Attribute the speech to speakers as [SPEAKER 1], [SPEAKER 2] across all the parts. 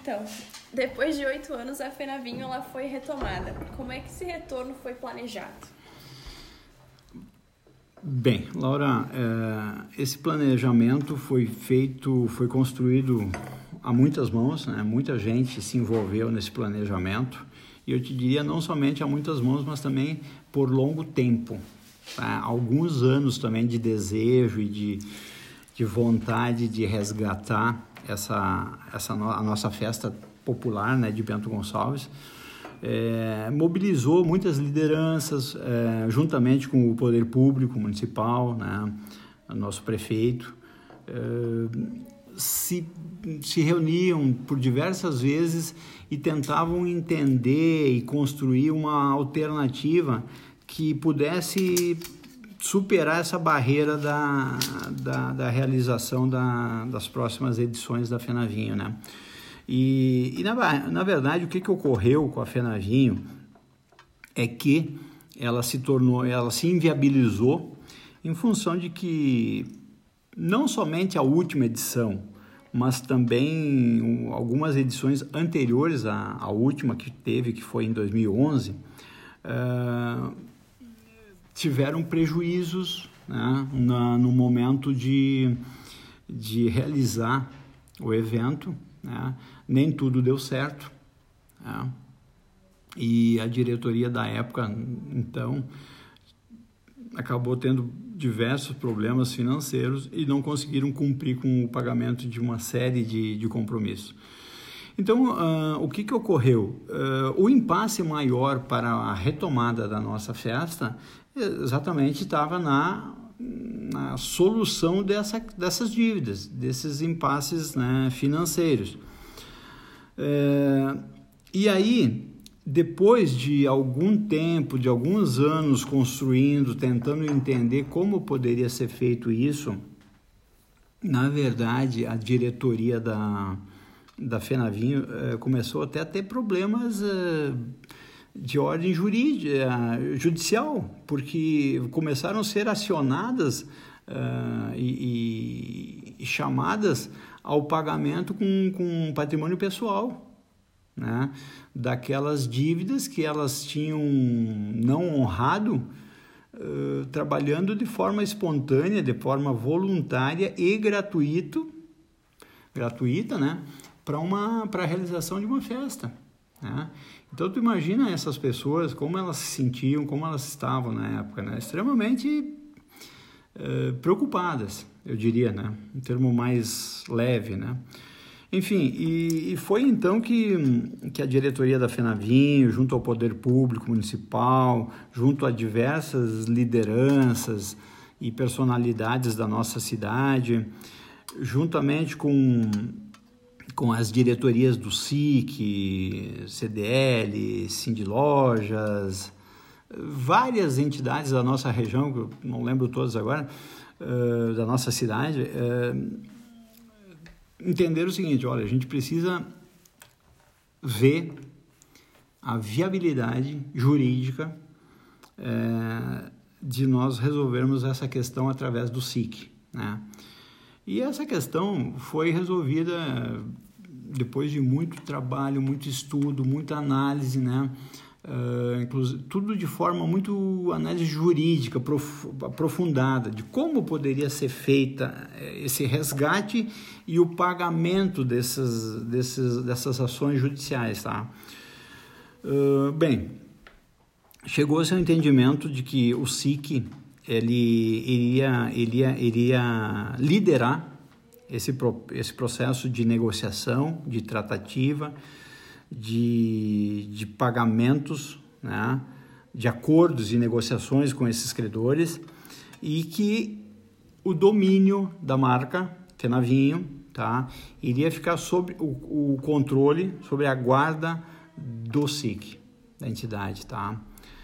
[SPEAKER 1] Então, depois de 8 anos, a Fenavinho ela foi retomada. Como é que esse retorno foi planejado?
[SPEAKER 2] Bem, Laura, esse planejamento foi construído a muitas mãos, né? Muita gente se envolveu nesse planejamento, e eu te diria não somente a muitas mãos, mas também por longo tempo, tá? Alguns anos também de desejo e de vontade de resgatar a nossa festa popular, né, de Bento Gonçalves. Mobilizou muitas lideranças, juntamente com o poder público municipal, né, o nosso prefeito, se reuniam por diversas vezes e tentavam entender e construir uma alternativa que pudesse superar essa barreira da realização das próximas edições da Fenavinho, né? E na verdade, o que ocorreu com a Fenavinho é que ela se inviabilizou em função de que não somente a última edição, mas também algumas edições anteriores à última que teve, que foi em 2011, tiveram prejuízos, né, no momento de realizar o evento, né? Nem tudo deu certo, né? E a diretoria da época, então, acabou tendo diversos problemas financeiros e não conseguiram cumprir com o pagamento de uma série de compromissos. Então, o que ocorreu? O impasse maior para a retomada da nossa festa exatamente estava na solução dessas dívidas, desses impasses, né, financeiros. E aí, depois de algum tempo, de alguns anos construindo, tentando entender como poderia ser feito isso, na verdade, a diretoria da Fenavinho começou até a ter problemas de ordem judicial, porque começaram a ser acionadas e chamadas ao pagamento com patrimônio pessoal, né? Daquelas dívidas que elas tinham não honrado, trabalhando de forma espontânea, de forma voluntária e gratuita, né? Para a realização de uma festa, né? Então, tu imagina essas pessoas, como elas se sentiam, como elas estavam na época, né? Extremamente preocupadas, eu diria, né? Um termo mais leve, né? Enfim, e foi então que a diretoria da Fenavinho, junto ao poder público municipal, junto a diversas lideranças e personalidades da nossa cidade, juntamente com as diretorias do SIC, CDL, Sindilojas, várias entidades da nossa região, que eu não lembro todas agora, da nossa cidade, entenderam o seguinte: olha, a gente precisa ver a viabilidade jurídica de nós resolvermos essa questão através do SIC, né? E essa questão foi resolvida depois de muito trabalho, muito estudo, muita análise, né? Inclusive, tudo de forma muito análise jurídica aprofundada, de como poderia ser feita esse resgate e o pagamento dessas ações judiciais, tá? Bem, chegou-se ao entendimento de que o SIC ele iria liderar esse processo de negociação, de tratativa, de pagamentos, né, de acordos e negociações com esses credores, e que o domínio da marca Fenavinho, tá, iria ficar sob o controle, sobre a guarda do SIC, da entidade, tá?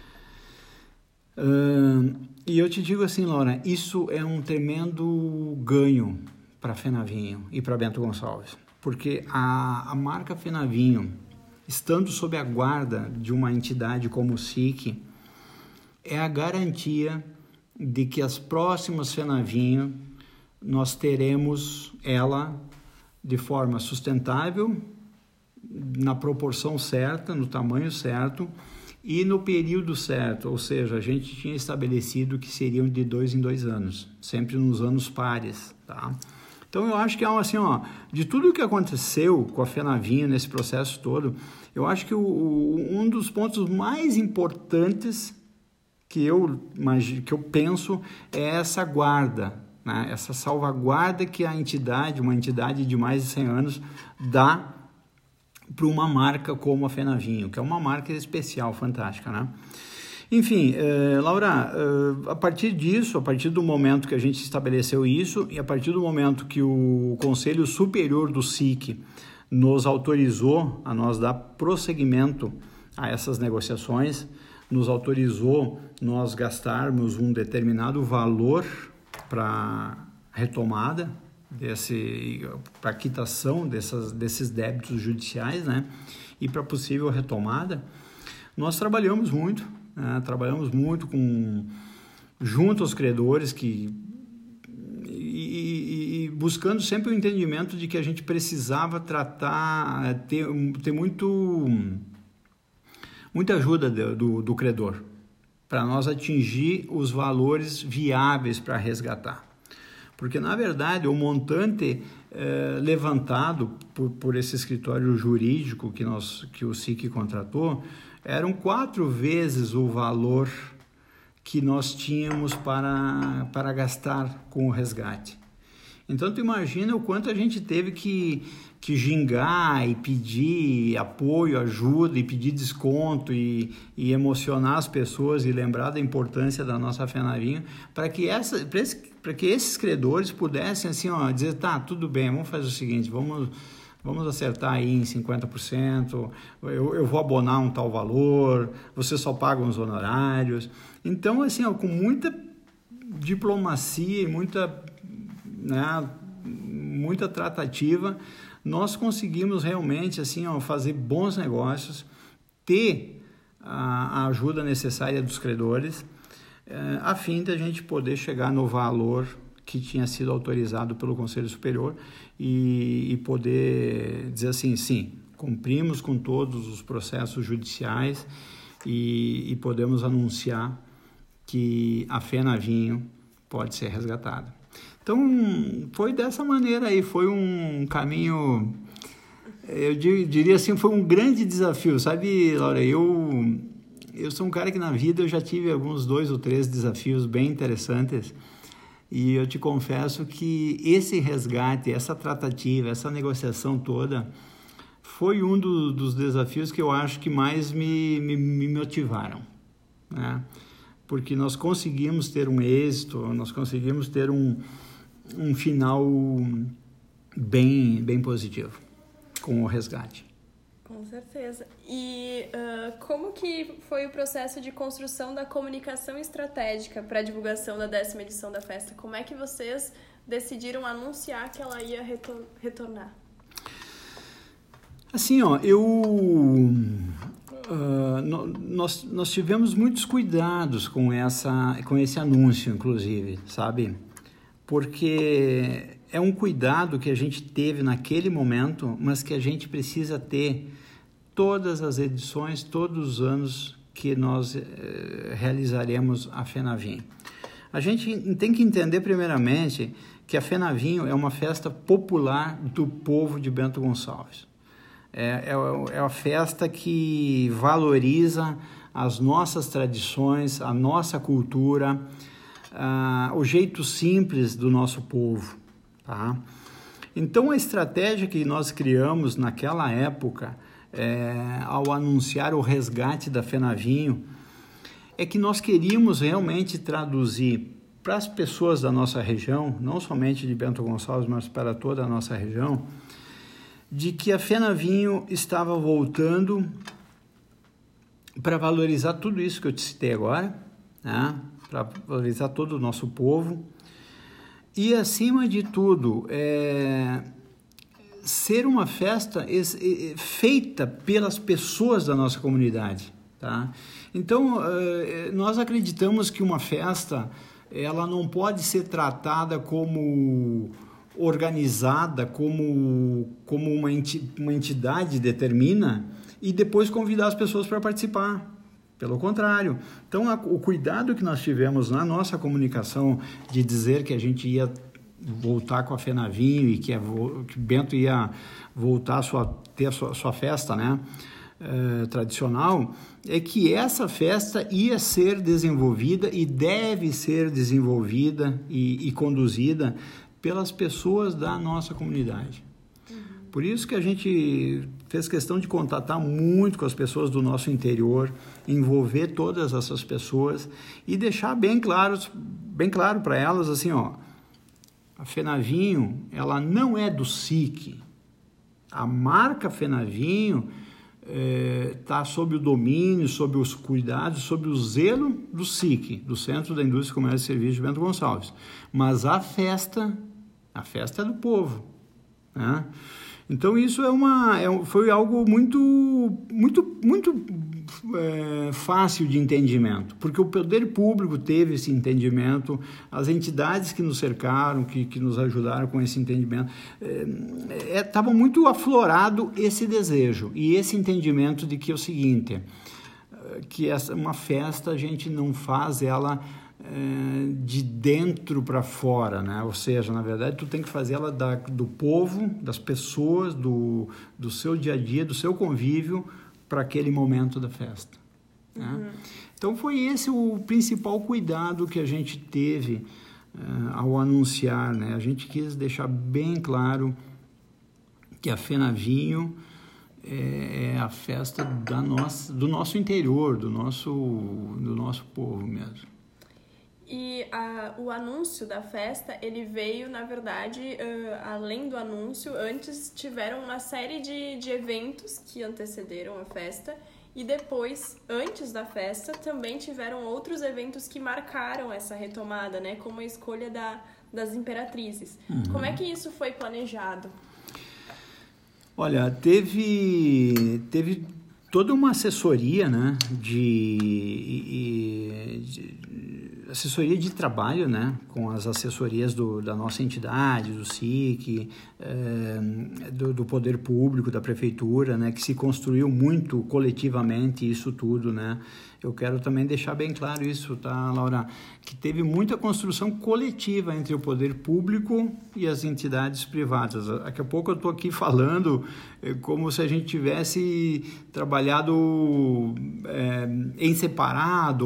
[SPEAKER 2] E eu te digo assim, Laura, isso é um tremendo ganho para Fenavinho e para Bento Gonçalves, porque a marca Fenavinho, estando sob a guarda de uma entidade como o SIC, é a garantia de que as próximas Fenavinho nós teremos ela de forma sustentável, na proporção certa, no tamanho certo e no período certo, ou seja, a gente tinha estabelecido que seriam de 2 em 2 anos, sempre nos anos pares, tá? Então eu acho que assim, de tudo o que aconteceu com a Fenavinho nesse processo todo, eu acho que um dos pontos mais importantes que eu penso é essa guarda, né? Essa salvaguarda que a entidade, uma entidade de mais de 100 anos, dá para uma marca como a Fenavinho, que é uma marca especial, fantástica, né? Enfim, Laura, a partir disso, a partir do momento que a gente estabeleceu isso e a partir do momento que o Conselho Superior do SIC nos autorizou a nós dar prosseguimento a essas negociações, nos autorizou nós gastarmos um determinado valor para retomada, para quitação desses débitos judiciais, né? E para possível retomada, nós trabalhamos muito junto aos credores e buscando sempre o entendimento de que a gente precisava ter muita ajuda do credor para nós atingir os valores viáveis para resgatar. Porque, na verdade, o montante levantado por esse escritório jurídico que o SIC contratou eram 4 vezes o valor que nós tínhamos para gastar com o resgate. Então, tu imagina o quanto a gente teve que gingar e pedir apoio, ajuda e pedir desconto e emocionar as pessoas e lembrar da importância da nossa Fenavinho para que esses credores pudessem assim, dizer, tá, tudo bem, vamos fazer o seguinte, vamos acertar aí em 50%, eu vou abonar um tal valor, você só paga os honorários. Então, assim, com muita diplomacia e muita tratativa, nós conseguimos realmente assim, fazer bons negócios, ter a ajuda necessária dos credores, a fim de a gente poder chegar no valor que tinha sido autorizado pelo Conselho Superior e poder dizer assim, sim, cumprimos com todos os processos judiciais e podemos anunciar que a Fenavinho pode ser resgatada. Então, foi dessa maneira aí, foi um caminho, eu diria assim, foi um grande desafio, sabe, Laura? Eu sou um cara que na vida eu já tive alguns 2 ou 3 desafios bem interessantes e eu te confesso que esse resgate, essa tratativa, essa negociação toda foi um dos desafios que eu acho que mais me motivaram, né? Porque nós conseguimos ter um êxito, nós conseguimos ter um final bem positivo com o resgate.
[SPEAKER 1] Com certeza. E como que foi o processo de construção da comunicação estratégica para a divulgação da 10ª edição da festa? Como é que vocês decidiram anunciar que ela ia retornar?
[SPEAKER 2] Assim, nós tivemos muitos cuidados com esse anúncio, inclusive, sabe? Porque é um cuidado que a gente teve naquele momento, mas que a gente precisa ter todas as edições, todos os anos que nós realizaremos a Fenavinho. A gente tem que entender, primeiramente, que a Fenavinho é uma festa popular do povo de Bento Gonçalves. É a festa que valoriza as nossas tradições, a nossa cultura, o jeito simples do nosso povo, tá? Então, a estratégia que nós criamos naquela época, ao anunciar o resgate da Fenavinho, é que nós queríamos realmente traduzir para as pessoas da nossa região, não somente de Bento Gonçalves, mas para toda a nossa região, de que a Fenavinho estava voltando para valorizar tudo isso que eu te citei agora, né? Para valorizar todo o nosso povo e, acima de tudo, ser uma festa feita pelas pessoas da nossa comunidade, tá? Então, nós acreditamos que uma festa ela não pode ser tratada como organizada como uma entidade determina e depois convidar as pessoas para participar. Pelo contrário. Então, o cuidado que nós tivemos na nossa comunicação de dizer que a gente ia voltar com a FENAVINHO e que Bento ia voltar ter a sua festa, né, tradicional, é que essa festa ia ser desenvolvida e deve ser desenvolvida e conduzida pelas pessoas da nossa comunidade. Por isso que a gente fez questão de contatar muito com as pessoas do nosso interior, envolver todas essas pessoas e deixar bem claro para elas assim, ó, a FENAVINHO, ela não é do SIC. A marca FENAVINHO está sob o domínio, sob os cuidados, sob o zelo do SIC, do Centro da Indústria, Comércio e Serviços de Bento Gonçalves. Mas a festa é do povo, né? Então isso foi algo muito fácil de entendimento, porque o poder público teve esse entendimento, as entidades que nos cercaram, que nos ajudaram com esse entendimento, estava muito aflorado esse desejo e esse entendimento de que é o seguinte, que uma festa a gente não faz ela de dentro para fora, né? Ou seja, na verdade, tu tem que fazer ela do povo, das pessoas, do seu dia a dia, do seu convívio para aquele momento da festa, né? Então, foi esse o principal cuidado que a gente teve ao anunciar, né? A gente quis deixar bem claro que a FENAVINHO é a festa do nosso interior, do nosso povo mesmo.
[SPEAKER 1] E o anúncio da festa, ele veio, na verdade, além do anúncio, antes tiveram uma série de eventos que antecederam a festa e depois, antes da festa, também tiveram outros eventos que marcaram essa retomada, né? Como a escolha das imperatrizes. Como é que isso foi planejado?
[SPEAKER 2] Olha, teve toda uma assessoria, né, assessoria de trabalho, né, com as assessorias da nossa entidade, do SIC, do poder público, da prefeitura, né, que se construiu muito coletivamente isso tudo, né. Eu quero também deixar bem claro isso, tá, Laura? Que teve muita construção coletiva entre o poder público e as entidades privadas. Daqui a pouco eu estou aqui falando como se a gente tivesse trabalhado em separado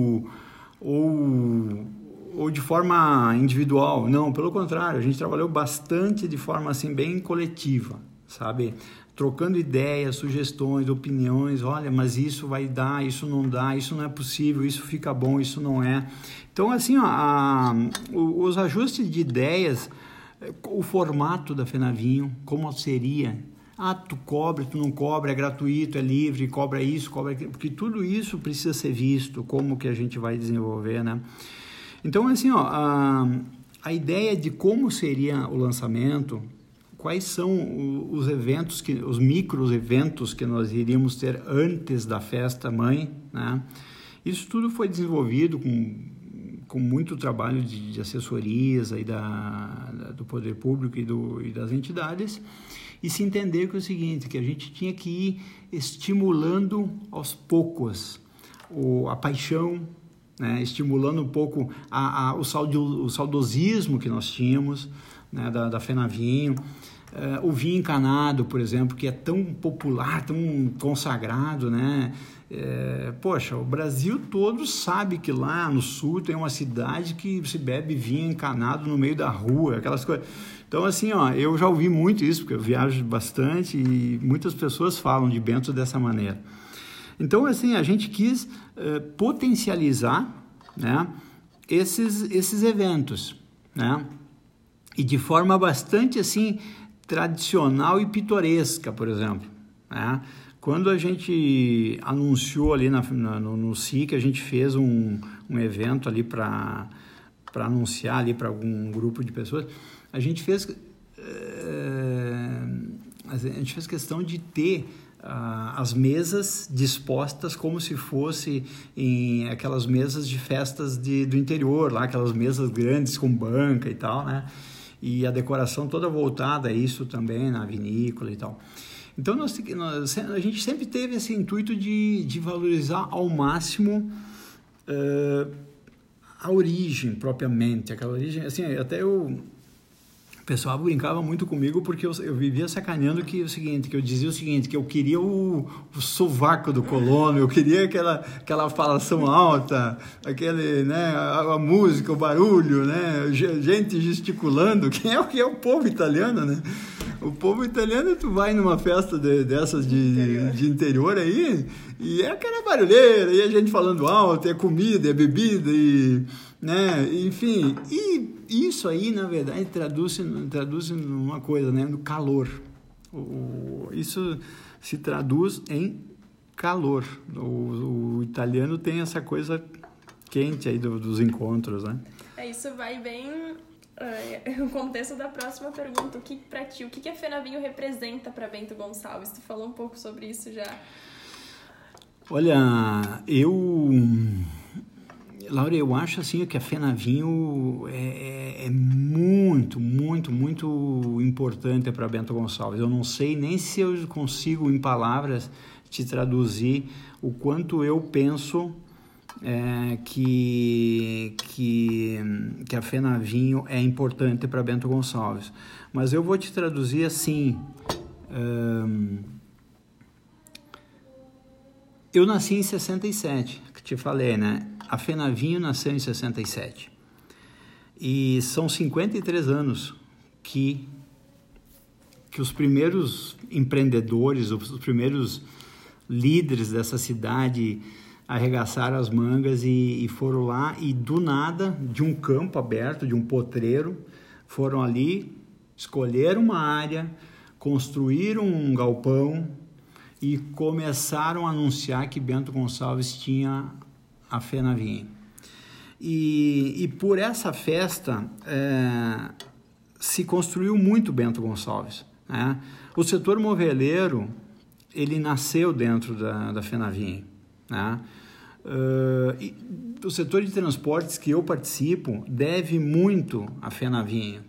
[SPEAKER 2] ou de forma individual. Não, pelo contrário, a gente trabalhou bastante de forma assim bem coletiva, sabe? Trocando ideias, sugestões, opiniões, olha, mas isso vai dar, isso não dá, isso não é possível, isso fica bom, isso não é. Então, assim, ó, os ajustes de ideias, o formato da FENAVINHO, como seria? Tu cobra, tu não cobra, é gratuito, é livre, cobra isso, cobra aquilo, porque tudo isso precisa ser visto, como que a gente vai desenvolver, né? Então, assim, ó, a ideia de como seria o lançamento, quais são os eventos, os micro-eventos que nós iríamos ter antes da festa mãe, né? Isso tudo foi desenvolvido com muito trabalho de assessorias aí do poder público e das entidades, e se entender que é o seguinte, que a gente tinha que ir estimulando aos poucos a paixão, né? Estimulando um pouco o saudosismo que nós tínhamos, né? da FENAVINHO. O vinho encanado, por exemplo, que é tão popular, tão consagrado, né? Poxa, o Brasil todo sabe que lá no sul tem uma cidade que se bebe vinho encanado no meio da rua, aquelas coisas. Então, assim, ó, eu já ouvi muito isso, porque eu viajo bastante e muitas pessoas falam de Bento dessa maneira. Então, assim, a gente quis potencializar, né, esses eventos, né? E de forma bastante, assim, tradicional e pitoresca, por exemplo, né? Quando a gente anunciou ali no SIC, a gente fez um evento ali para anunciar ali para algum grupo de pessoas, a gente fez questão de ter as mesas dispostas como se fosse em aquelas mesas de festas do interior, lá aquelas mesas grandes com banca e tal, né? e a decoração toda voltada a isso também, na vinícola e tal. Então, a gente sempre teve esse intuito de valorizar ao máximo a origem, propriamente. Aquela origem, assim, até o pessoal brincava muito comigo porque eu vivia sacaneando que eu dizia o seguinte, que eu queria o sovaco do colono, eu queria aquela falação alta, aquele, né, a música, o barulho, né, gente gesticulando, que é o povo italiano, né? O povo italiano, tu vai numa festa dessas de interior aí, e é aquela barulheira, e a gente falando alto, é comida, é bebida, e, né, enfim, e isso aí, na verdade, traduz numa coisa, né, no calor. Isso se traduz em calor. O italiano tem essa coisa quente aí dos encontros, né?
[SPEAKER 1] Isso vai bem no contexto da próxima pergunta. Pra ti, o que a FenaVinho representa para Bento Gonçalves? Tu falou um pouco sobre isso já.
[SPEAKER 2] Olha, Laura, eu acho assim que a FenaVinho é muito, muito, muito importante para Bento Gonçalves. Eu não sei nem se eu consigo, em palavras, te traduzir o quanto eu penso que a FenaVinho é importante para Bento Gonçalves. Mas eu vou te traduzir assim. Eu nasci em 67, que te falei, né? A FenaVinho nasceu em 67. E são 53 anos que os primeiros empreendedores, os primeiros líderes dessa cidade arregaçaram as mangas e foram lá e do nada, de um campo aberto, de um potreiro, foram ali, escolheram uma área, construíram um galpão e começaram a anunciar que Bento Gonçalves tinha a FenaVinho. E por essa festa se construiu muito Bento Gonçalves, né? O setor moveleiro, ele nasceu dentro da FenaVinho, né? E o setor de transportes que eu participo deve muito à FenaVinho.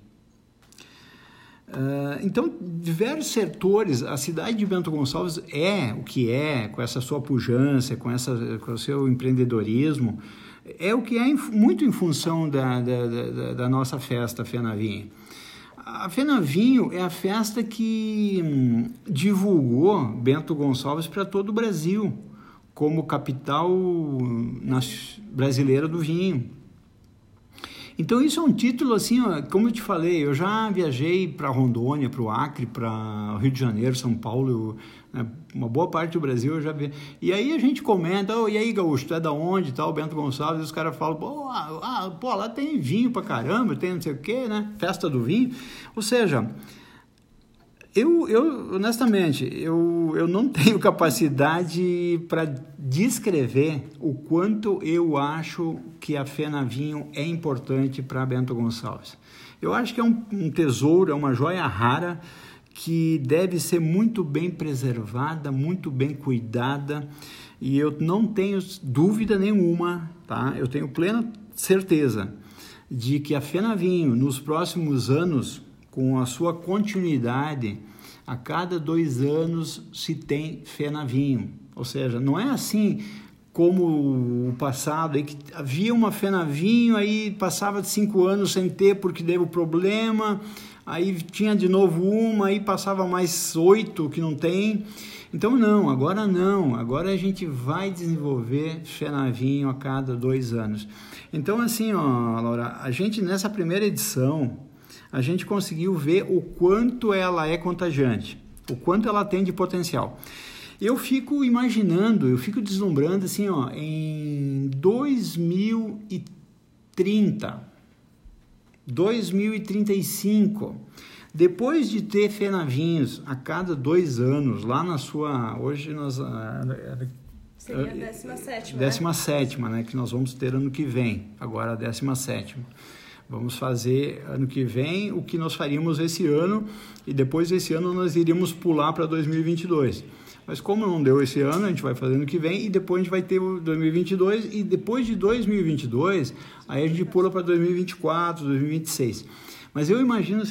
[SPEAKER 2] Então, diversos setores, a cidade de Bento Gonçalves é o que é, com essa sua pujança, com o seu empreendedorismo, é o que é muito em função da nossa festa FenaVinho. A FenaVinho é a festa que divulgou Bento Gonçalves para todo o Brasil, como capital brasileira do vinho. Então, isso é um título, assim, ó, como eu te falei, eu já viajei para Rondônia, para o Acre, para o Rio de Janeiro, São Paulo, uma boa parte do Brasil eu já vi. E aí a gente comenta, e aí, gaúcho, tu é da onde, tal, Bento Gonçalves, e os caras falam, pô, lá tem vinho pra caramba, tem não sei o quê, né, festa do vinho. Ou seja, eu honestamente, eu não tenho capacidade para descrever o quanto eu acho que a FenaVinho é importante para Bento Gonçalves. Eu acho que é um tesouro, é uma joia rara que deve ser muito bem preservada, muito bem cuidada, e eu não tenho dúvida nenhuma, tá? Eu tenho plena certeza de que a FenaVinho, nos próximos anos, com a sua continuidade, a cada 2 anos se tem FenaVinho. Ou seja, não é assim como o passado, aí que havia uma FenaVinho, aí passava de 5 anos sem ter porque deu problema, aí tinha de novo uma, aí passava mais 8 que não tem. Então não, agora a gente vai desenvolver FenaVinho a cada 2 anos. Então assim, ó, Laura, a gente nessa primeira edição, a gente conseguiu ver o quanto ela é contagiante, o quanto ela tem de potencial. Eu fico imaginando, eu fico deslumbrando assim, ó, em 2030, 2035, depois de ter FenaVinhos a cada 2 anos, lá na sua, hoje nós...
[SPEAKER 1] Seria a 17ª,
[SPEAKER 2] 17ª, né, que nós vamos ter ano que vem, agora a 17ª. Vamos fazer ano que vem o que nós faríamos esse ano e depois desse ano nós iríamos pular para 2022. Mas como não deu esse ano, a gente vai fazer ano que vem e depois a gente vai ter o 2022 e depois de 2022, aí a gente pula para 2024, 2026. Mas eu imagino